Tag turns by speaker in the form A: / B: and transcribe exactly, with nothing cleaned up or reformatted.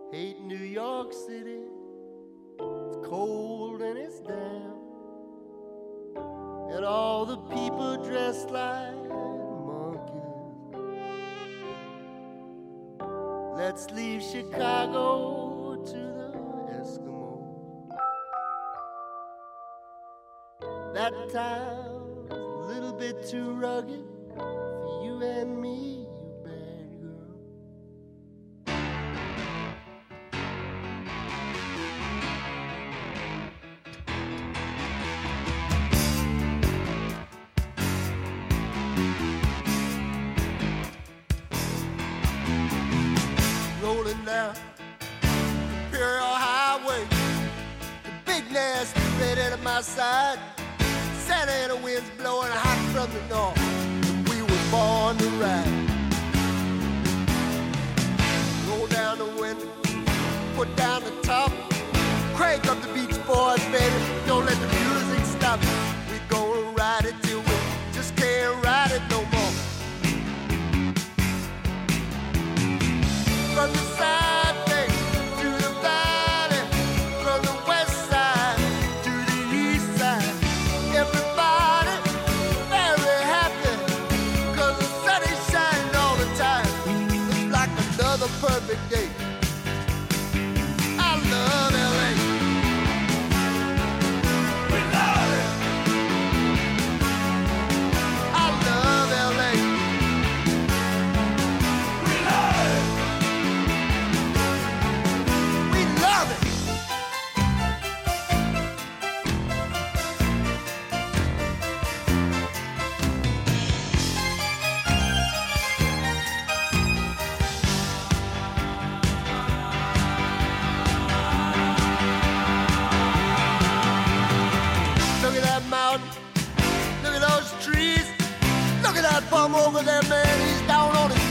A: Hate New York City. It's cold and it's damp, and all the people dressed like monkeys. Let's leave Chicago to the Eskimos. That town's a little bit too rugged for you and me. Rolling down Imperial Highway, the big nasty redhead at my side. Santa Ana winds blowing hot from the north, and we were born to ride. Roll down the window, put down the top, crank up the Beach Boys, baby. Don't let the music stop. We gonna ride it till we just can't ride it no more. From the side bay to the valley, from the west side to the east side, everybody very happy, cause the sun is shining all the time. It's like another perfect day. I love L A. We love it. I love L A. We love it. Look at that bum over there, man. He's down on his